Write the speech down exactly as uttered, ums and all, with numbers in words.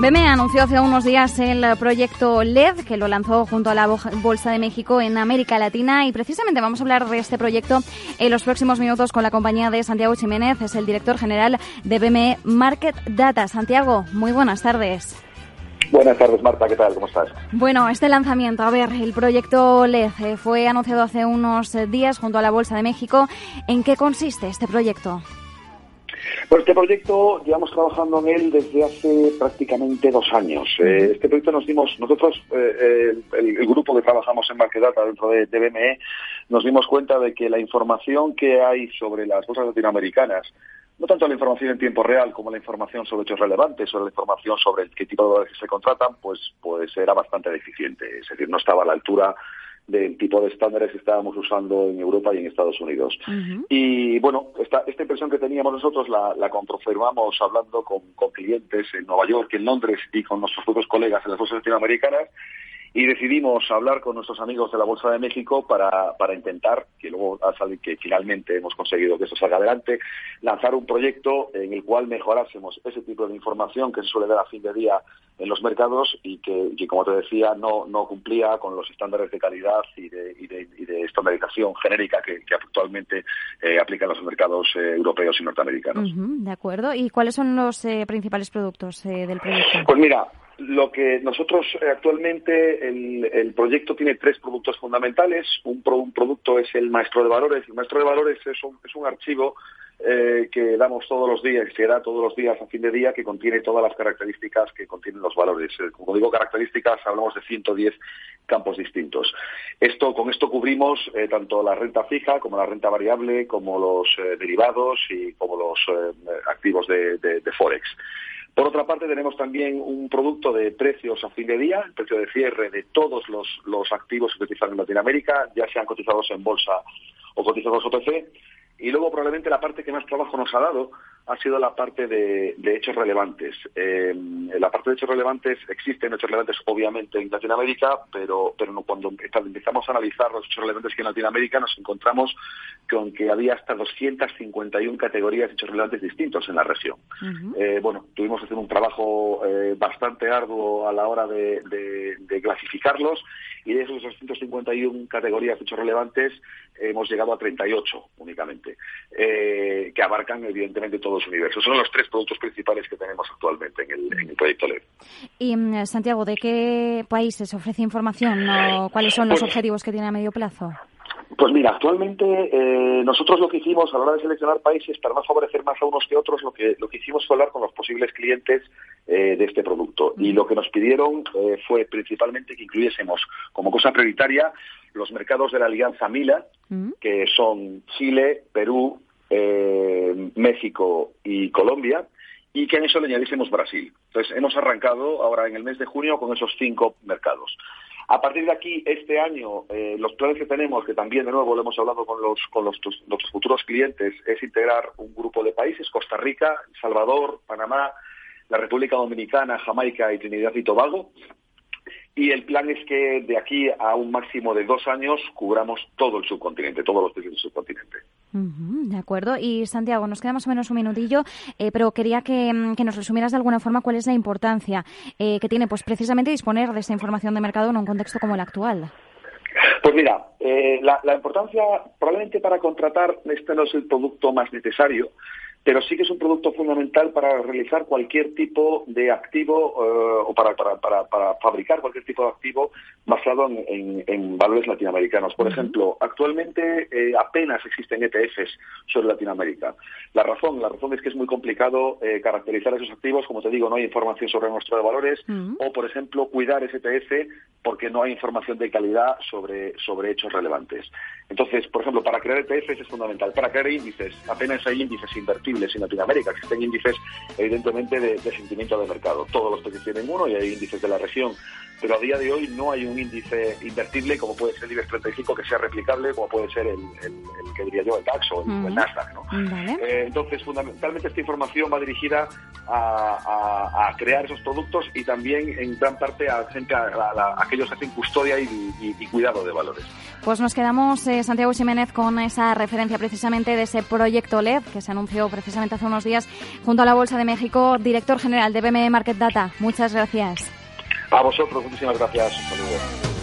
B M E anunció hace unos días el proyecto L E D, que lo lanzó junto a la Bolsa de México en América Latina, y precisamente vamos a hablar de este proyecto en los próximos minutos con la compañía de Santiago Ximénez, es el director general de B M E Market Data. Santiago, muy buenas tardes. Buenas tardes, Marta, ¿qué tal? ¿Cómo estás? Bueno, este lanzamiento, a ver, el proyecto L E D eh, fue anunciado hace unos días junto a la Bolsa de México. ¿En qué consiste este proyecto? Pues este proyecto llevamos trabajando en él desde hace prácticamente dos años. Eh, este proyecto nos dimos, nosotros, eh, el, el grupo que trabajamos en Market Data dentro de, de B M E, nos dimos cuenta de que la información que hay sobre las bolsas latinoamericanas, no tanto la información en tiempo real como la información sobre hechos relevantes, sobre la información sobre qué tipo de dólares se contratan, pues, pues era bastante deficiente. Es decir, no estaba a la altura del tipo de estándares que estábamos usando en Europa y en Estados Unidos. Uh-huh. Y bueno, esta, esta impresión que teníamos nosotros la, la confirmamos hablando con, con clientes en Nueva York, en Londres y con nuestros propios colegas en las bolsas latinoamericanas, y decidimos hablar con nuestros amigos de la Bolsa de México para, para intentar, que luego ha salido, que finalmente hemos conseguido que esto salga adelante, lanzar un proyecto en el cual mejorásemos ese tipo de información que se suele dar a fin de día en los mercados y que, que como te decía, no, no cumplía con los estándares de calidad y de, y de, y de estandarización genérica que, que actualmente eh, aplican los mercados eh, europeos y norteamericanos. Uh-huh, de acuerdo. ¿Y cuáles son los eh, principales productos eh, del proyecto? Pues mira, lo que nosotros eh, actualmente, el, el proyecto tiene tres productos fundamentales. Un, pro, un producto es el Maestro de Valores. El Maestro de Valores es un, es un archivo eh, que damos todos los días, que se da todos los días a fin de día, que contiene todas las características que contienen los valores. Eh, como digo características, hablamos de ciento diez campos distintos. Esto, con esto cubrimos eh, tanto la renta fija como la renta variable, como los eh, derivados y como los eh, activos de, de, de Forex. Por otra parte, tenemos también un producto de precios a fin de día, el precio de cierre de todos los, los activos que cotizan en Latinoamérica, ya sean cotizados en bolsa o cotizados O T C. Y luego, probablemente, la parte que más trabajo nos ha dado ha sido la parte de, de hechos relevantes. Eh, la parte de hechos relevantes, existen hechos relevantes, obviamente, en Latinoamérica, pero, pero no, cuando empezamos a analizar los hechos relevantes que en Latinoamérica nos encontramos con que había hasta doscientas cincuenta y una categorías de hechos relevantes distintos en la región. Uh-huh. Eh, bueno, tuvimos que hacer un trabajo eh, bastante arduo a la hora de, de, de clasificarlos, y de esos doscientas cincuenta y una categorías de hechos relevantes eh, hemos llegado a treinta y ocho únicamente, eh, que abarcan evidentemente todo su universo. Son los tres productos principales que tenemos actualmente en el, en el proyecto L E D. Y, Santiago, ¿de qué países ofrece información o cuáles son los pues, objetivos que tiene a medio plazo? Pues mira, actualmente eh, nosotros lo que hicimos a la hora de seleccionar países, para no favorecer más a unos que otros, lo que lo que hicimos fue hablar con los posibles clientes eh, de este producto. Mm. Y lo que nos pidieron eh, fue principalmente que incluyésemos como cosa prioritaria los mercados de la Alianza MILA, mm. que son Chile, Perú, eh, México y Colombia, y que en eso le añadiésemos Brasil. Entonces, hemos arrancado ahora en el mes de junio con esos cinco mercados. A partir de aquí, este año, eh, los planes que tenemos, que también de nuevo lo hemos hablado con los con los, los futuros clientes, es integrar un grupo de países: Costa Rica, El Salvador, Panamá, la República Dominicana, Jamaica y Trinidad y Tobago. Y el plan es que de aquí a un máximo de dos años cubramos todo el subcontinente, todos los países del subcontinente. Uh-huh, de acuerdo. Y Santiago, nos queda más o menos un minutillo, eh, pero quería que, que nos resumieras de alguna forma cuál es la importancia eh, que tiene pues precisamente disponer de esta información de mercado en un contexto como el actual. Pues mira, eh, la, la importancia, probablemente para contratar, este no es el producto más necesario, pero sí que es un producto fundamental para realizar cualquier tipo de activo uh, o para, para, para, para fabricar cualquier tipo de activo basado en, en, en valores latinoamericanos. Por uh-huh. ejemplo, actualmente eh, apenas existen E T Fs sobre Latinoamérica. La razón, la razón es que es muy complicado eh, caracterizar esos activos. Como te digo, no hay información sobre nuestro de valores uh-huh. o, por ejemplo, cuidar ese E T F porque no hay información de calidad sobre, sobre hechos relevantes. Entonces, por ejemplo, para crear E T Fs es fundamental. Para crear índices, apenas hay índices invertibles en Latinoamérica. Existen índices, evidentemente, de, de sentimiento de mercado. Todos los países tienen uno y hay índices de la región. Pero a día de hoy no hay un índice invertible como puede ser el IBEX treinta y cinco que sea replicable, como puede ser el, el, el que diría yo, el DAX o el, uh-huh. el Nasdaq, ¿no? Vale. Eh, entonces, fundamentalmente, esta información va dirigida a, a, a crear esos productos y también, en gran parte, a, a, a, a aquellos que hacen custodia y, y, y cuidado de valores. Pues nos quedamos de Santiago Ximénez con esa referencia precisamente de ese proyecto L E D que se anunció precisamente hace unos días junto a la Bolsa de México, director general de B M E Market Data. Muchas gracias. A vosotros, muchísimas gracias. Un saludo.